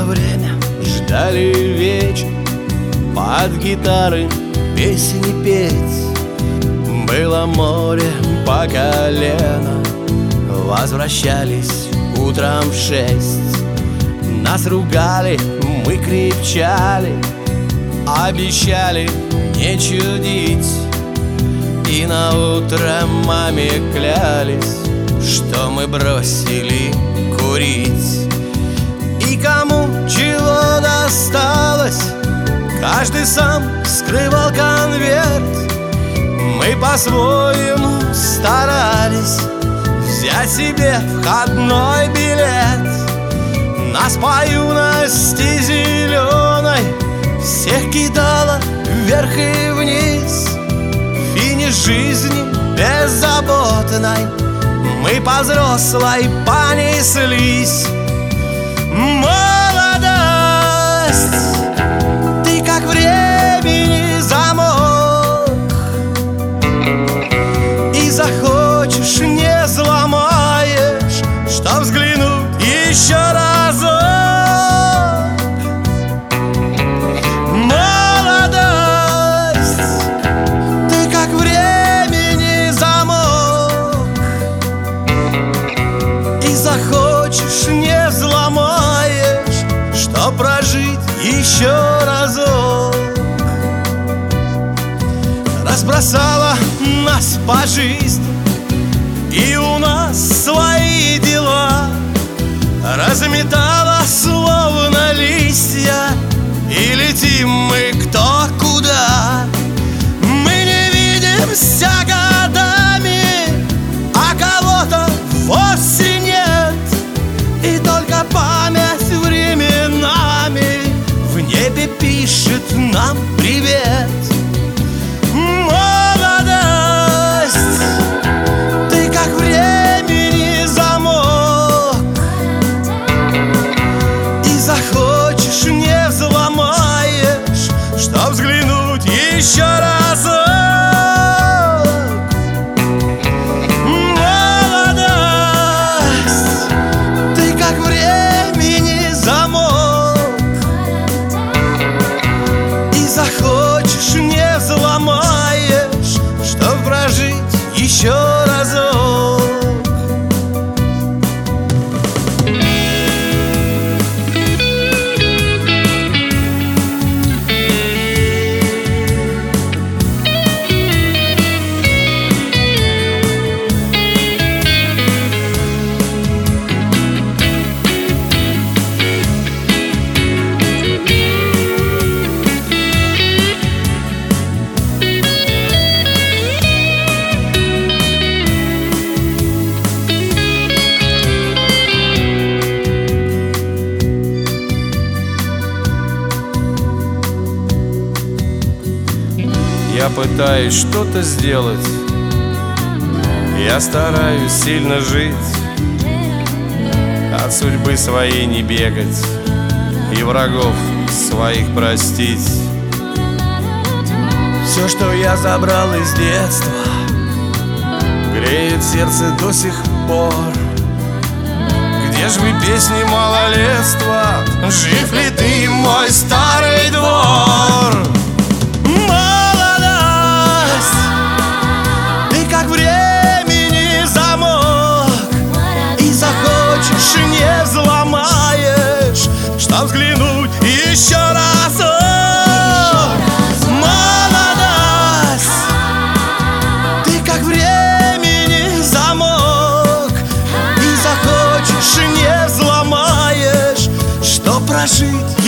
было время, ждали вечер, под гитары песни петь. Было море по колено, возвращались утром в 6. Нас ругали, мы кричали, обещали не чудить. И наутро маме клялись, что мы бросили курить. И кому чего досталось, каждый сам скрывал конверт. Мы по-своему старались взять себе входной билет. Нас по юности зеленой всех кидало вверх и вниз. Финиш жизни беззаботной мы по взрослой понеслись. Молодость, ты как времени замок, и захочешь не взломаешь, чтоб взглянуть еще разок. Молодость, ты как времени замок, и захочешь не взломаешь, чтоб прожить еще разок. Разбросала нас по жизни, и у нас свои дела. Разметала словно листья, и летим мы кто куда. Мы не видимся годами, а кого-то вовсе нет. И только память временами в небе пишет нам привет. Молодость, ты как времени замок, и захочешь не взломаешь, чтоб взглянуть еще разок. Молодость, ты как времени замок, и захочешь не взломаешь, чтоб прожить еще разок. Я пытаюсь что-то сделать, я стараюсь сильно жить, от судьбы своей не бегать и врагов своих простить. Все, что я забрал из детства, греет сердце до сих пор. Где ж вы, песни малолетства? Жив ли ты, мой старый двор? Как времени замок, и захочешь не взломаешь, чтоб взглянуть еще разок. Молодость, ты как времени замок, и захочешь не взломаешь, чтоб прожить